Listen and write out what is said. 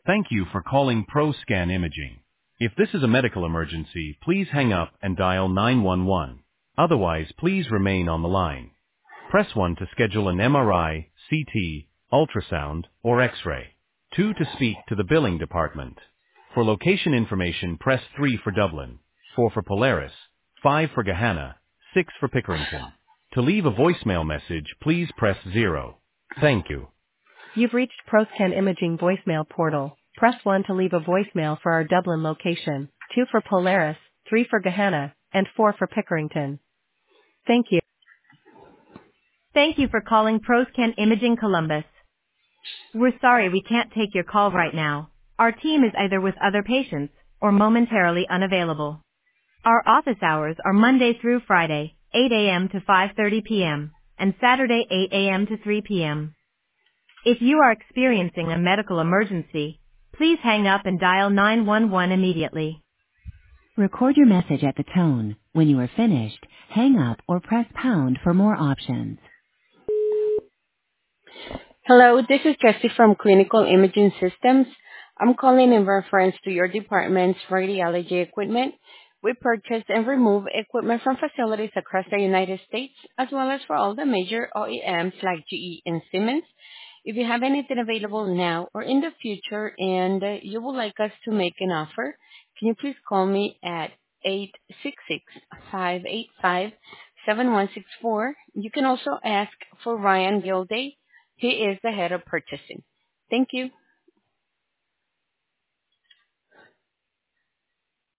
Thank you for calling ProScan Imaging. If this is a medical emergency, please hang up and dial 911. Otherwise, please remain on the line. Press 1 to schedule an MRI, CT, ultrasound, or X-ray. 2 to speak to the billing department. For location information, press 3 for Dublin, 4 for Polaris, 5 for Gahanna, 6 for Pickerington. To leave a voicemail message, please press 0. Thank you. You've reached ProScan Imaging voicemail portal. Press 1 to leave a voicemail for our Dublin location, 2 for Polaris, 3 for Gahanna, and 4 for Pickerington. Thank you. Thank you for calling ProScan Imaging Columbus. We're sorry we can't take your call right now. Our team is either with other patients or momentarily unavailable. Our office hours are Monday through Friday, 8 a.m. to 5:30 p.m., and Saturday 8 a.m. to 3 p.m. If you are experiencing a medical emergency, please hang up and dial 911 immediately. Record your message at the tone. When you are finished, hang up or press pound for more options. Hello, this is Jessie from Clinical Imaging Systems. I'm calling in reference to your department's radiology equipment. We purchase and remove equipment from facilities across the United States, as well as for all the major OEMs like GE and Siemens. If you have anything available now or in the future and you would like us to make an offer, can you please call me at 866-585-7164. You can also ask for Ryan Gilday. He is the head of purchasing. Thank you.